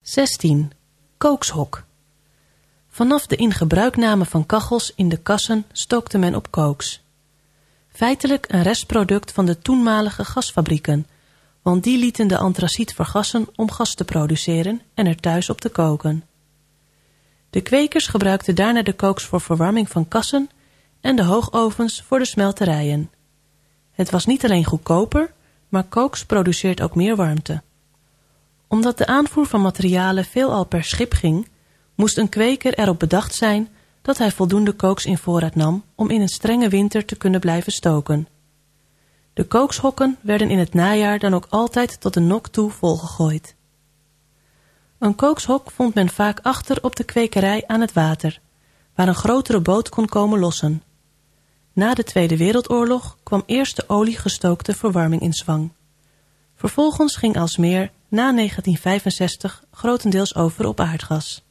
16. Kookshok. Vanaf de ingebruikname van kachels in de kassen stookte men op kooks. Feitelijk een restproduct van de toenmalige gasfabrieken, want die lieten de antraciet vergassen om gas te produceren en er thuis op te koken. De kwekers gebruikten daarna de kooks voor verwarming van kassen en de hoogovens voor de smelterijen. Het was niet alleen goedkoper, maar kooks produceert ook meer warmte. Omdat de aanvoer van materialen veelal per schip ging, moest een kweker erop bedacht zijn dat hij voldoende kooks in voorraad nam om in een strenge winter te kunnen blijven stoken. De kookshokken werden in het najaar dan ook altijd tot de nok toe volgegooid. Een kookshok vond men vaak achter op de kwekerij aan het water, waar een grotere boot kon komen lossen. Na de Tweede Wereldoorlog kwam eerst de oliegestookte verwarming in zwang. Vervolgens ging Aalsmeer na 1965 grotendeels over op aardgas.